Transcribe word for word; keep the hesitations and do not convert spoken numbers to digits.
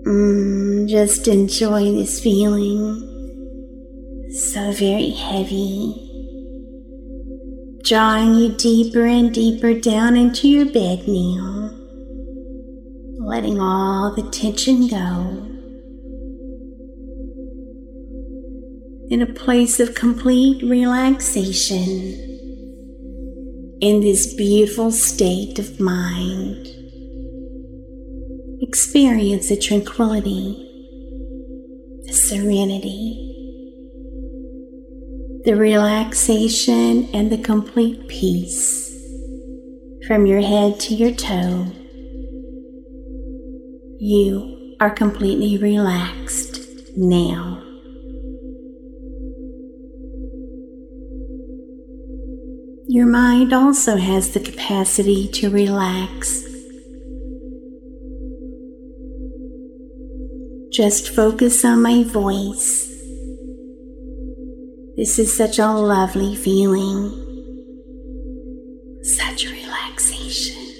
Mm, just enjoy this feeling. So very heavy. Drawing you deeper and deeper down into your bed now. Letting all the tension go. In a place of complete relaxation. In this beautiful state of mind. Experience the tranquility, the serenity, the relaxation, and the complete peace from your head to your toe. You are completely relaxed now. Your mind also has the capacity to relax. Just focus on my voice. This is such a lovely feeling. Such relaxation.